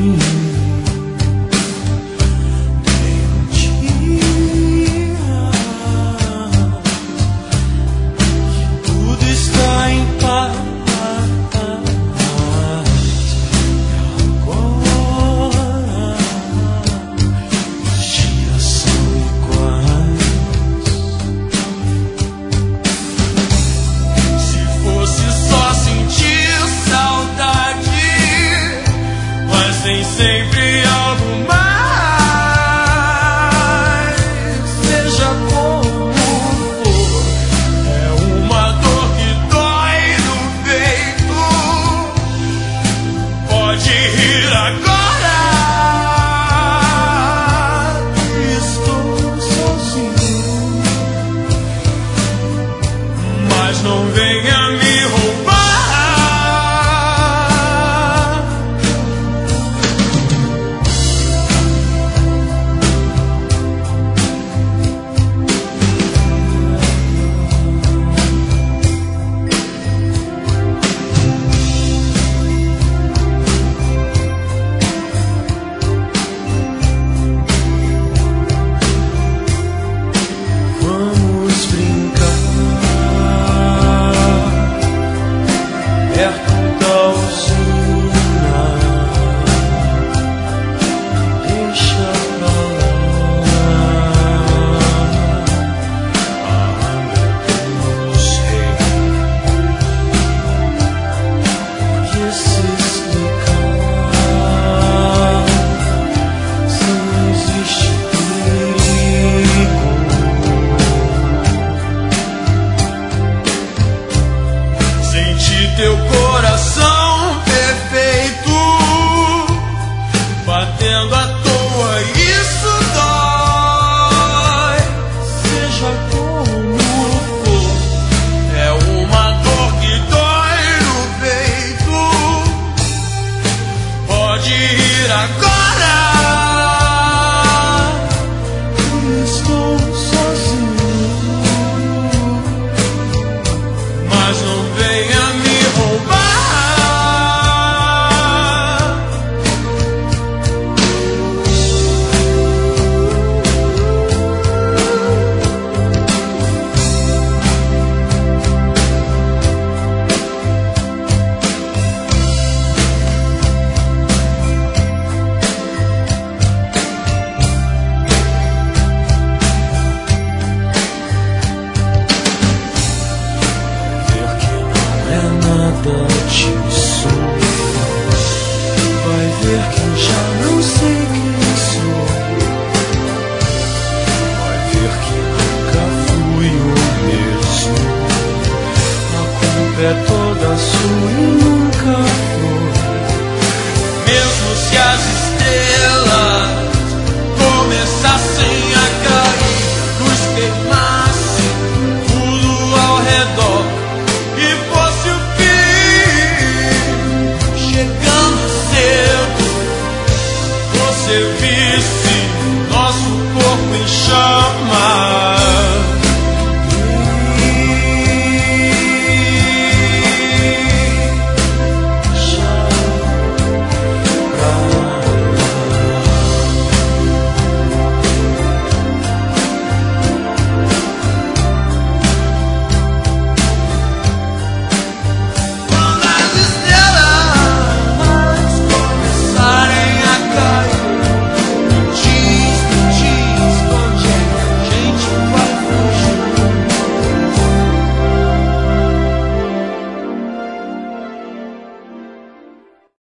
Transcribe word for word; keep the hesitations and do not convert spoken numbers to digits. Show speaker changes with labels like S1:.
S1: Tem sempre algo mais, seja como for. É uma dor que dói no peito. Pode rir agora. Estou sozinho, mas não venha me roubar. Teu coração perfeito batendo à toa, isso dói. Seja como for, é uma dor que dói no peito. Pode ir agora. Estou sozinho, mas não venha me disso. Vai ver que já não sei quem sou. Vai ver que nunca fui o mesmo. A culpa é toda sua e nunca foi. Mesmo se as estrelas começassem a cair, luz queimasse tudo ao redor e fosse o chegando cedo, você viu.